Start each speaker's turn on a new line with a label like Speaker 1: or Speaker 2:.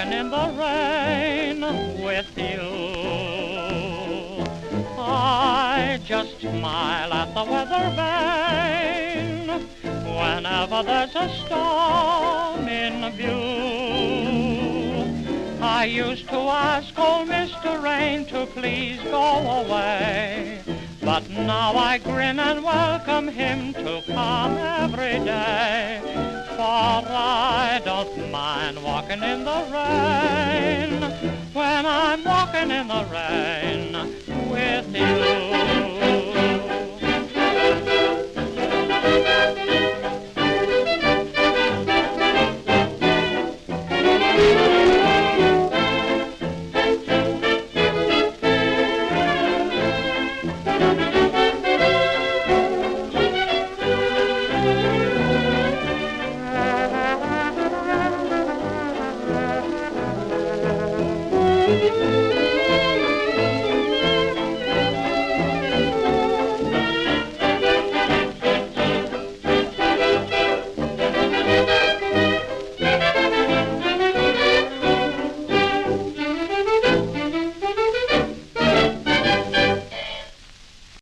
Speaker 1: walking in the rain with you. I just smile at the weather vane whenever there's a storm in view. I used to ask old Mr. Rain to please go away, but now I grin and welcome him to come every day. For I don't mind walking in the rain when I'm walking in the rain with you.